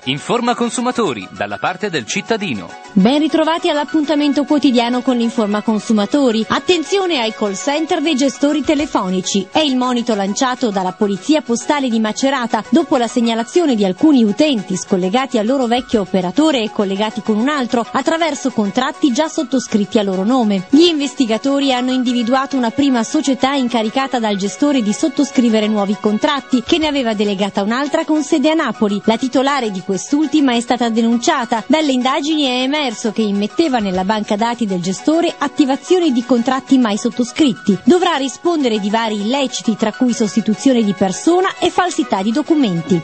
Informa Consumatori, dalla parte del cittadino. Ben ritrovati all'appuntamento quotidiano con l'Informa Consumatori. Attenzione ai call center dei gestori telefonici. È il monito lanciato dalla Polizia Postale di Macerata dopo la segnalazione di alcuni utenti scollegati al loro vecchio operatore e collegati con un altro attraverso contratti già sottoscritti a loro nome. Gli investigatori hanno individuato una prima società incaricata dal gestore di sottoscrivere nuovi contratti, che ne aveva delegata un'altra con sede a Napoli. La titolare di quest'ultima è stata denunciata. Dalle indagini è emerso che immetteva nella banca dati del gestore attivazioni di contratti mai sottoscritti. Dovrà rispondere di vari illeciti, tra cui sostituzione di persona e falsità di documenti.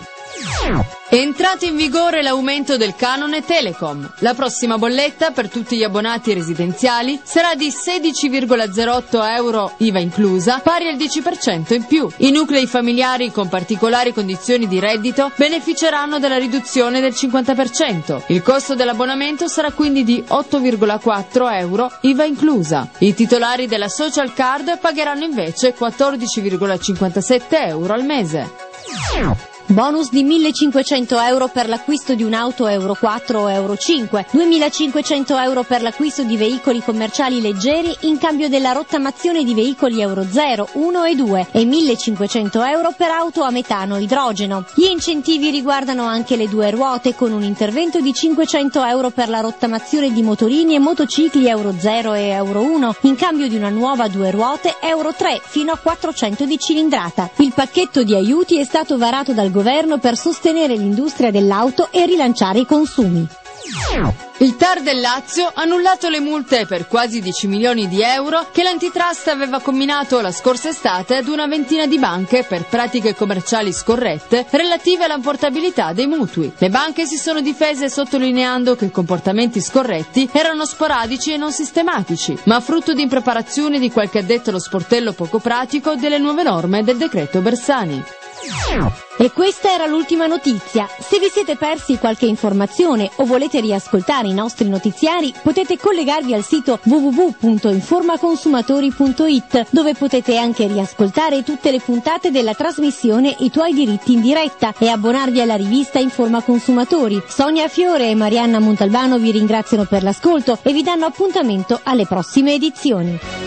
È entrato in vigore l'aumento del canone Telecom. La prossima bolletta per tutti gli abbonati residenziali sarà di 16,08 euro IVA inclusa, pari al 10% in più. I nuclei familiari con particolari condizioni di reddito beneficeranno della riduzione del 50%. Il costo dell'abbonamento sarà quindi di 8,4 euro IVA inclusa. I titolari della social card pagheranno invece 14,57 euro al mese. Bonus di 1.500 euro per l'acquisto di un'auto Euro 4 o Euro 5, 2.500 euro per l'acquisto di veicoli commerciali leggeri in cambio della rottamazione di veicoli Euro 0, 1 e 2 e 1.500 euro per auto a metano idrogeno. Gli incentivi riguardano anche le due ruote, con un intervento di 500 euro per la rottamazione di motorini e motocicli Euro 0 e Euro 1 in cambio di una nuova due ruote Euro 3 fino a 400 di cilindrata. Il pacchetto di aiuti è stato varato dal governo per sostenere l'industria dell'auto e rilanciare i consumi. Il TAR del Lazio ha annullato le multe per quasi 10 milioni di euro che l'antitrust aveva comminato la scorsa estate ad una ventina di banche per pratiche commerciali scorrette relative alla portabilità dei mutui. Le banche si sono difese sottolineando che i comportamenti scorretti erano sporadici e non sistematici, ma frutto di impreparazione di qualche addetto allo sportello poco pratico delle nuove norme del decreto Bersani. E questa era l'ultima notizia. Se vi siete persi qualche informazione o volete riascoltare i nostri notiziari, potete collegarvi al sito www.informaconsumatori.it, dove potete anche riascoltare tutte le puntate della trasmissione I tuoi diritti in diretta e abbonarvi alla rivista Informa Consumatori. Sonia Fiore e Marianna Montalbano vi ringraziano per l'ascolto e vi danno appuntamento alle prossime edizioni.